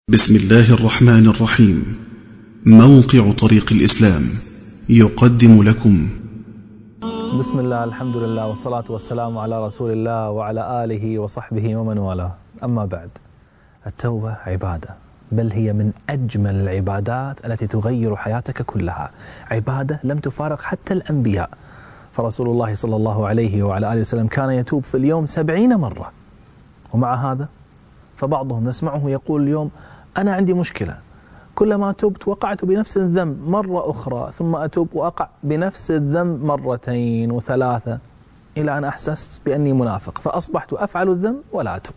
بسم الله الرحمن الرحيم. موقع طريق الإسلام يقدم لكم. بسم الله، الحمد لله، والصلاة والسلام على رسول الله وعلى آله وصحبه ومن والاه. أما بعد، التوبة عبادة، بل هي من أجمل العبادات التي تغير حياتك كلها. عبادة لم تفارق حتى الأنبياء، فرسول الله صلى الله عليه وعلى آله وسلم كان يتوب في اليوم 70 مرة. ومع هذا فبعضهم نسمعه يقول اليوم أنا عندي مشكلة، كلما تبت وقعت بنفس الذنب مرة أخرى، ثم أتوب وأقع بنفس الذنب مرتين وثلاثة، إلى أن أحسست بأني منافق فأصبحت أفعل الذنب ولا أتوب.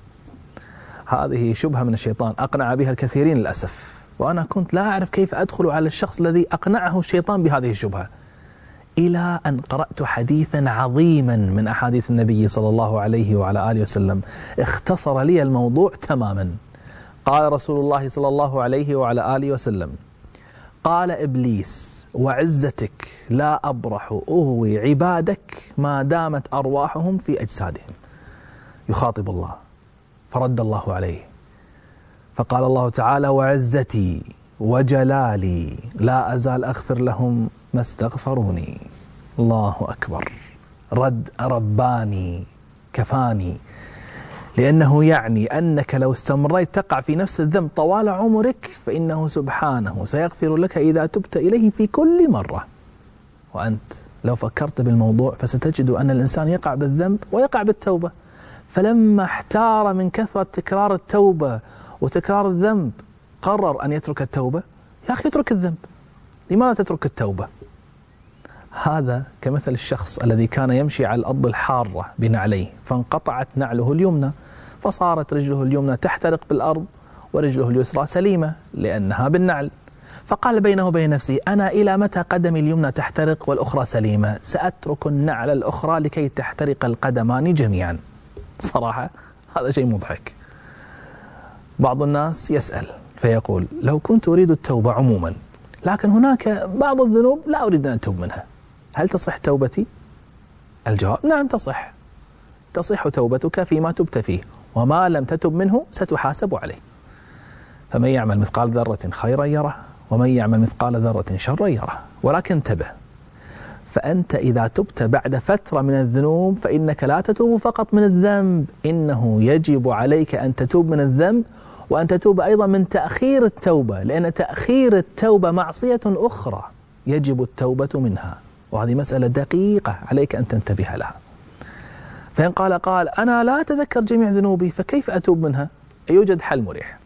هذه شبهة من الشيطان أقنع بها الكثيرين للأسف، وأنا كنت لا أعرف كيف أدخل على الشخص الذي أقنعه الشيطان بهذه الشبهة، إلى أن قرأت حديثا عظيما من أحاديث النبي صلى الله عليه وعلى آله وسلم اختصر لي الموضوع تماما. قال رسول الله صلى الله عليه وعلى آله وسلم: قال إبليس: وعزتك لا أبرح أغوي عبادك ما دامت أرواحهم في أجسادهم. يخاطب الله، فرد الله عليه فقال الله تعالى: وعزتي وجلالي لا أزال أغفر لهم ما استغفروني. الله أكبر. رد رباني كفاني، لأنه يعني أنك لو استمريت تقع في نفس الذنب طوال عمرك فإنه سبحانه سيغفر لك إذا تبت إليه في كل مرة. وأنت لو فكرت بالموضوع فستجد أن الإنسان يقع بالذنب ويقع بالتوبة، فلما احتار من كثرة تكرار التوبة وتكرار الذنب قرر أن يترك التوبة. يا أخي اترك الذنب، لماذا تترك التوبة؟ هذا كمثل الشخص الذي كان يمشي على الأرض الحارة بنعليه، فانقطعت نعله اليمنى، فصارت رجله اليمنى تحترق بالأرض ورجله اليسرى سليمة لأنها بالنعل. فقال بينه وبين نفسه: أنا إلى متى قدمي اليمنى تحترق والأخرى سليمة؟ سأترك النعل الأخرى لكي تحترق القدمان جميعا. صراحة هذا شيء مضحك. بعض الناس يسأل فيقول: لو كنت أريد التوبة عموما، لكن هناك بعض الذنوب لا أريد أن أتوب منها، هل تصح توبتي؟ الجواب: نعم تصح توبتك فيما تبت فيه، وما لم تتب منه ستحاسب عليه. فمن يعمل مثقال ذرة خيرا يره، ومن يعمل مثقال ذرة شرا يره. ولكن انتبه، فأنت إذا تبت بعد فترة من الذنوب فإنك لا تتوب فقط من الذنب، إنه يجب عليك أن تتوب من الذنب وأن تتوب أيضا من تأخير التوبة، لأن تأخير التوبة معصية أخرى يجب التوبة منها، وهذه مسألة دقيقة عليك أن تنتبه لها. فإن قال أنا لا أتذكر جميع ذنوبي فكيف أتوب منها؟ يوجد حل مريح: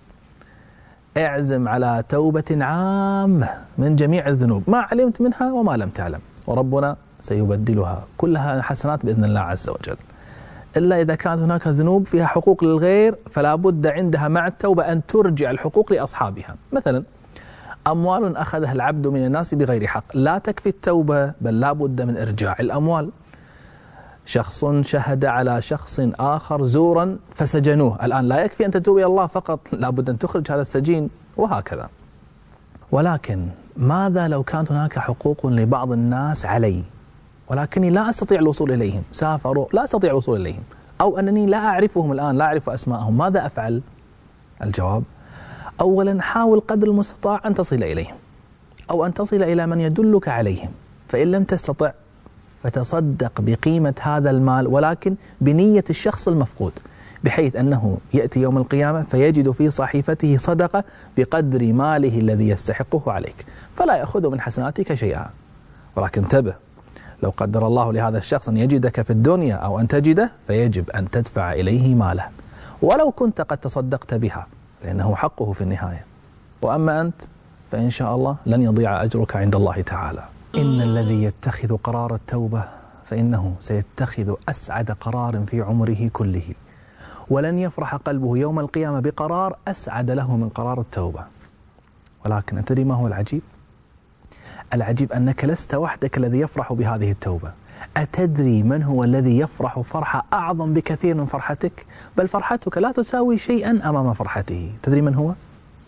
اعزم على توبة عامة من جميع الذنوب، ما علمت منها وما لم تعلم، وربنا سيبدلها كلها حسنات بإذن الله عز وجل، إلا إذا كانت هناك ذنوب فيها حقوق للغير فلا بد عندها مع التوبة أن ترجع الحقوق لأصحابها. مثلا أموال أخذها العبد من الناس بغير حق، لا تكفي التوبة بل لا بد من إرجاع الأموال. شخص شهد على شخص آخر زورا فسجنوه، الآن لا يكفي أن تتوب إلى الله فقط، لا بد أن تخرج هذا السجين، وهكذا. ولكن ماذا لو كانت هناك حقوق لبعض الناس علي ولكني لا أستطيع الوصول إليهم، سافروا لا أستطيع الوصول إليهم، أو أنني لا أعرفهم الآن، لا أعرف أسماءهم، ماذا أفعل؟ الجواب: أولا حاول قدر المستطاع أن تصل إليهم، أو أن تصل إلى من يدلك عليهم، فإن لم تستطع فتصدق بقيمة هذا المال ولكن بنية الشخص المفقود، بحيث أنه يأتي يوم القيامة فيجد في صحيفته صدقة بقدر ماله الذي يستحقه عليك، فلا يأخذ من حسناتك شيئا. ولكن انتبه، لو قدر الله لهذا الشخص أن يجدك في الدنيا أو أن تجده فيجب أن تدفع إليه ماله، ولو كنت قد تصدقت بها، لأنه حقه في النهاية. وأما أنت فإن شاء الله لن يضيع أجرك عند الله تعالى. إن الذي يتخذ قرار التوبة فإنه سيتخذ أسعد قرار في عمره كله، ولن يفرح قلبه يوم القيامة بقرار أسعد له من قرار التوبة. ولكن أتدري ما هو العجيب؟ العجيب أنك لست وحدك الذي يفرح بهذه التوبة. أتدري من هو الذي يفرح فرحة أعظم بكثير من فرحتك؟ بل فرحتك لا تساوي شيئا أمام فرحته. تدري من هو؟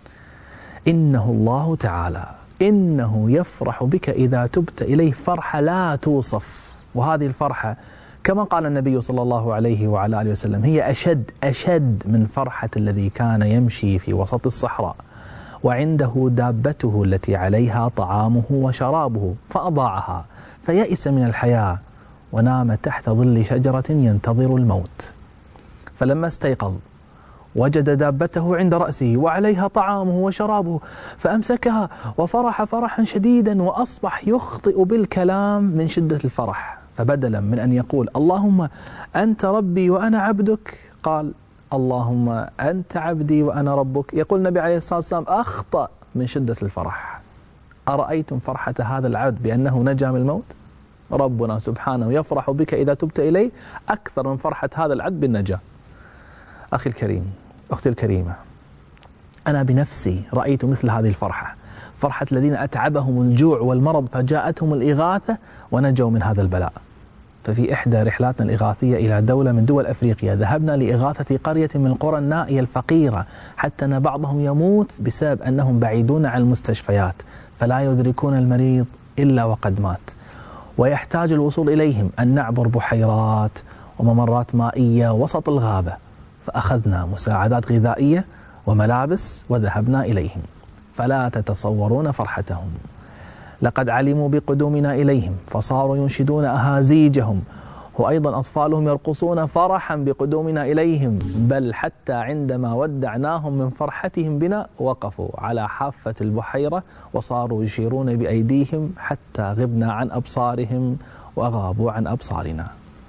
إنه الله تعالى، إنه يفرح بك إذا تبت إليه فرحة لا توصف، وهذه الفرحة كما قال النبي صلى الله عليه وعلى آله وسلم: هي أشد من فرحة الذي كان يمشي في وسط الصحراء وعنده دابته التي عليها طعامه وشرابه فأضاعها فيئس من الحياة ونام تحت ظل شجرة ينتظر الموت، فلما استيقظ وجد دابته عند رأسه وعليها طعامه وشرابه فأمسكها وفرح فرحا شديدا، وأصبح يخطئ بالكلام من شدة الفرح، فبدلا من أن يقول: اللهم أنت ربي وأنا عبدك، قال: اللهم أنت عبدي وأنا ربك. يقول النبي عليه الصلاة والسلام: أخطأ من شدة الفرح. أرأيتم فرحة هذا العبد بأنه نجا من الموت؟ ربنا سبحانه يفرح بك إذا تبت إليه أكثر من فرحة هذا العبد بالنجاة. أخي الكريم، أختي الكريمة، أنا بنفسي رأيت مثل هذه الفرحة، فرحة الذين أتعبهم الجوع والمرض فجاءتهم الإغاثة ونجوا من هذا البلاء. ففي إحدى رحلاتنا الإغاثية إلى دولة من دول أفريقيا ذهبنا لإغاثة قرية من القرى النائية الفقيرة، حتى أن بعضهم يموت بسبب أنهم بعيدون عن المستشفيات فلا يدركون المريض إلا وقد مات، ويحتاج الوصول إليهم أن نعبر بحيرات وممرات مائية وسط الغابة. فأخذنا مساعدات غذائية وملابس وذهبنا إليهم، فلا تتصورون فرحتهم. لقد علموا بقدومنا إليهم فصاروا ينشدون أهازيجهم، وأيضا أطفالهم يرقصون فرحا بقدومنا إليهم، بل حتى عندما ودعناهم من فرحتهم بنا وقفوا على حافة البحيرة وصاروا يشيرون بأيديهم حتى غبنا عن أبصارهم وغابوا عن أبصارنا.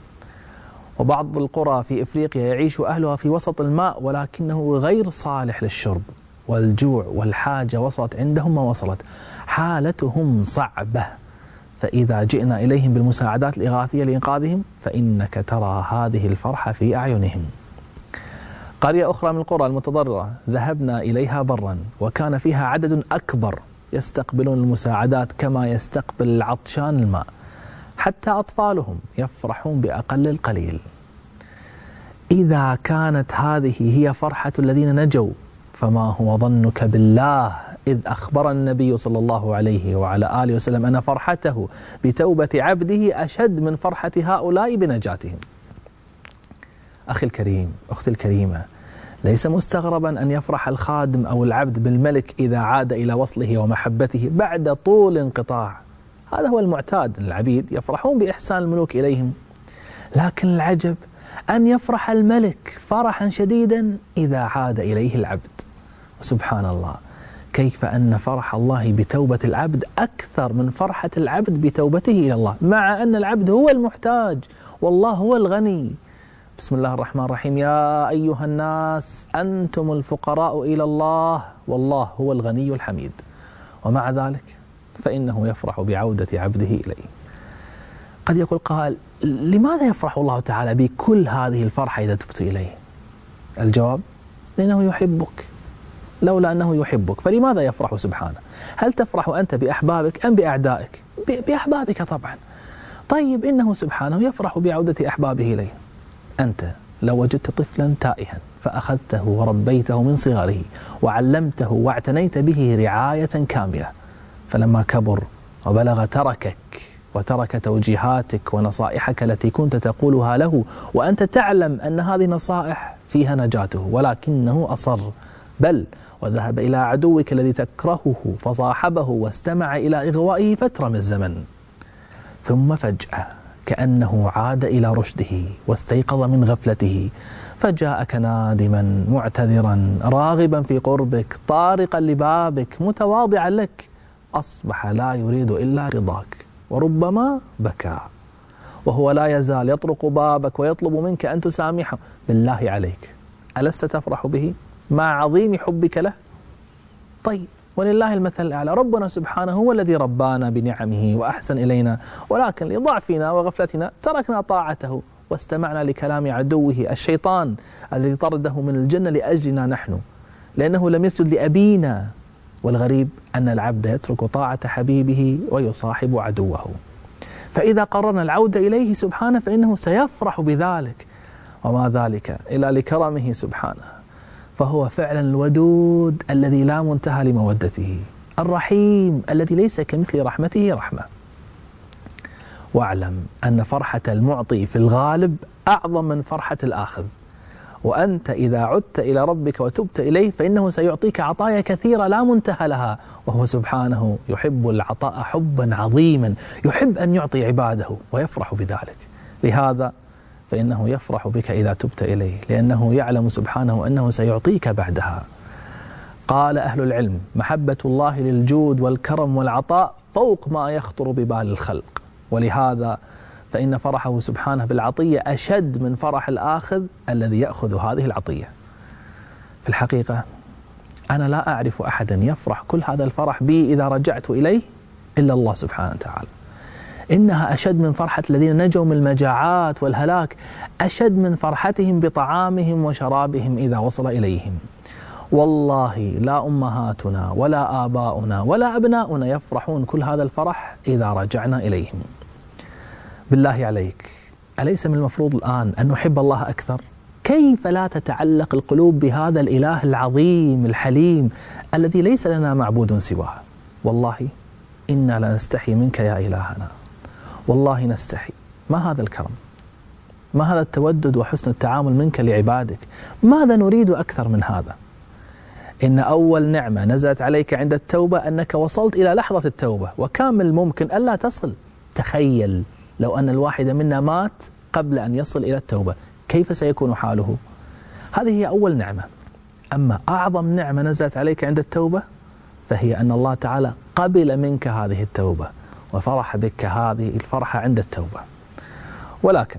وبعض القرى في إفريقيا يعيش أهلها في وسط الماء ولكنه غير صالح للشرب، والجوع والحاجة وصلت عندهم ما وصلت، حالتهم صعبة. فإذا جئنا إليهم بالمساعدات الإغاثية لإنقاذهم فإنك ترى هذه الفرحة في أعينهم. قرية أخرى من القرى المتضررة ذهبنا إليها برا، وكان فيها عدد أكبر يستقبلون المساعدات كما يستقبل العطشان الماء، حتى أطفالهم يفرحون بأقل القليل. إذا كانت هذه هي فرحة الذين نجوا، فما هو ظنك بالله إذ أخبر النبي صلى الله عليه وعلى آله وسلم أن فرحته بتوبة عبده أشد من فرحة هؤلاء بنجاتهم. أخي الكريم، أختي الكريمة، ليس مستغربا أن يفرح الخادم أو العبد بالملك إذا عاد إلى وصله ومحبته بعد طول انقطاع. هذا هو المعتاد، العبيد يفرحون بإحسان الملوك إليهم، لكن العجب أن يفرح الملك فرحا شديدا إذا عاد إليه العبد. سبحان الله، كيف أن فرح الله بتوبة العبد أكثر من فرحة العبد بتوبته إلى الله، مع أن العبد هو المحتاج والله هو الغني. بسم الله الرحمن الرحيم: يا أيها الناس أنتم الفقراء إلى الله والله هو الغني الحميد. ومع ذلك فإنه يفرح بعودة عبده إليه. قد يقول قائل: لماذا يفرح الله تعالى بكل هذه الفرحة إذا تبت إليه؟ الجواب: لأنه يحبك. لولا أنه يحبك فلماذا يفرح سبحانه؟ هل تفرح أنت بأحبابك أم بأعدائك؟ بأحبابك طبعا. طيب، إنه سبحانه يفرح بعودة أحبابه إليه. أنت لو وجدت طفلا تائها فأخذته وربيته من صغره وعلمته واعتنيت به رعاية كاملة، فلما كبر وبلغ تركك وترك توجيهاتك ونصائحك التي كنت تقولها له، وأنت تعلم أن هذه نصائح فيها نجاته، ولكنه أصر، بل وذهب إلى عدوك الذي تكرهه فصاحبه واستمع إلى إغوائه فترة من الزمن، ثم فجأة كأنه عاد إلى رشده واستيقظ من غفلته فجاءك نادما معتذرا راغبا في قربك طارقا لبابك متواضعا لك، أصبح لا يريد إلا رضاك، وربما بكى وهو لا يزال يطرق بابك ويطلب منك أن تسامحه. بالله عليك، ألست تفرح به مع عظيم حبك له؟ طيب، ولله المثل الأعلى، ربنا سبحانه هو الذي ربانا بنعمه وأحسن إلينا، ولكن لضعفنا وغفلتنا تركنا طاعته واستمعنا لكلام عدوه الشيطان الذي طرده من الجنة لأجلنا نحن، لأنه لم يسجد لأبينا. والغريب أن العبد يترك طاعة حبيبه ويصاحب عدوه. فإذا قررنا العودة إليه سبحانه فإنه سيفرح بذلك، وما ذلك إلا لكرمه سبحانه. فهو فعلا الودود الذي لا منتهى لمودته، الرحيم الذي ليس كمثل رحمته رحمة. واعلم أن فرحة المعطي في الغالب أعظم من فرحة الآخذ، وأنت إذا عدت إلى ربك وتبت إليه فإنه سيعطيك عطايا كثيرة لا منتهى لها، وهو سبحانه يحب العطاء حبا عظيما، يحب أن يعطي عباده ويفرح بذلك. لهذا فإنه يفرح بك إذا تبت إليه، لأنه يعلم سبحانه أنه سيعطيك بعدها. قال أهل العلم: محبة الله للجود والكرم والعطاء فوق ما يخطر ببال الخلق، ولهذا فإن فرحه سبحانه بالعطية أشد من فرح الآخذ الذي يأخذ هذه العطية. في الحقيقة أنا لا أعرف أحدا يفرح كل هذا الفرح بي إذا رجعت إليه إلا الله سبحانه وتعالى. إنها أشد من فرحة الذين نجوا من المجاعات والهلاك، أشد من فرحتهم بطعامهم وشرابهم إذا وصل إليهم. والله لا أمهاتنا ولا آباؤنا ولا أبناؤنا يفرحون كل هذا الفرح إذا رجعنا إليهم. بالله عليك، أليس من المفروض الآن أن نحب الله أكثر؟ كيف لا تتعلق القلوب بهذا الإله العظيم الحليم الذي ليس لنا معبود سواه؟ والله إنا لنستحي منك يا إلهنا، والله نستحي. ما هذا الكرم؟ ما هذا التودد وحسن التعامل منك لعبادك؟ ماذا نريد أكثر من هذا؟ إن أول نعمة نزلت عليك عند التوبة أنك وصلت إلى لحظة التوبة، وكان من الممكن ألا تصل. تخيل لو أن الواحد منا مات قبل أن يصل إلى التوبة، كيف سيكون حاله؟ هذه هي أول نعمة. أما أعظم نعمة نزلت عليك عند التوبة فهي أن الله تعالى قبل منك هذه التوبة وفرح بك هذه الفرحة عند التوبة. ولكن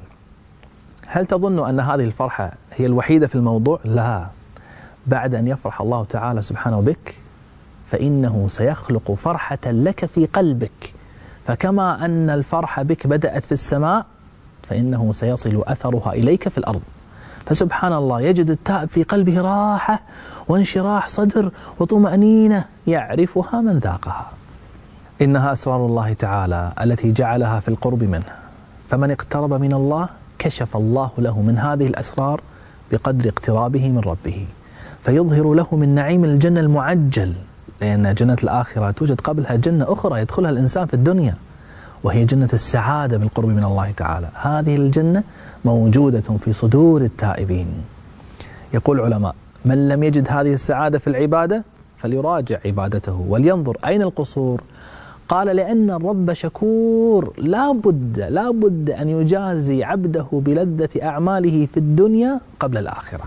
هل تظن أن هذه الفرحة هي الوحيدة في الموضوع؟ لا. بعد أن يفرح الله تعالى سبحانه بك فإنه سيخلق فرحة لك في قلبك، فكما أن الفرحة بك بدأت في السماء فإنه سيصل أثرها إليك في الأرض. فسبحان الله، يجد التائب في قلبه راحة وانشراح صدر وطمأنينة يعرفها من ذاقها. إنها أسرار الله تعالى التي جعلها في القرب منه، فمن اقترب من الله كشف الله له من هذه الأسرار بقدر اقترابه من ربه، فيظهر له من نعيم الجنة المعجل، لأن جنة الآخرة توجد قبلها جنة أخرى يدخلها الإنسان في الدنيا، وهي جنة السعادة بالقرب من الله تعالى. هذه الجنة موجودة في صدور التائبين. يقول العلماء: من لم يجد هذه السعادة في العبادة فليراجع عبادته ولينظر أين القصور. قال: لأن الرب شكور، لا بد أن يجازي عبده بلذة أعماله في الدنيا قبل الآخرة.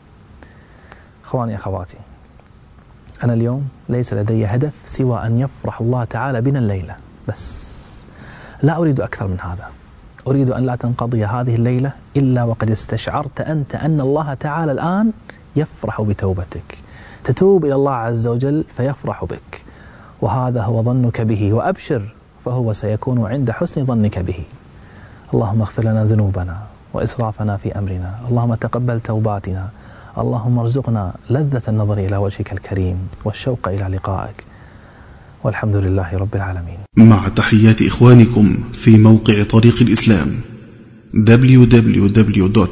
أخواني أخواتي، أنا اليوم ليس لدي هدف سوى أن يفرح الله تعالى بنا الليلة بس. لا أريد أكثر من هذا. أريد أن لا تنقضي هذه الليلة إلا وقد استشعرت أنت أن الله تعالى الآن يفرح بتوبتك، تتوب إلى الله عز وجل فيفرح بك، وهذا هو ظنك به، وأبشر فهو سيكون عند حسن ظنك به. اللهم اغفر لنا ذنوبنا وإسرافنا في أمرنا، اللهم تقبل توباتنا، اللهم ارزقنا لذة النظر إلى وجهك الكريم والشوق إلى لقائك، والحمد لله رب العالمين. مع تحيات إخوانكم في موقع طريق الإسلام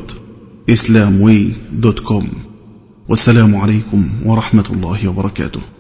www.islamway.com، والسلام عليكم ورحمة الله وبركاته.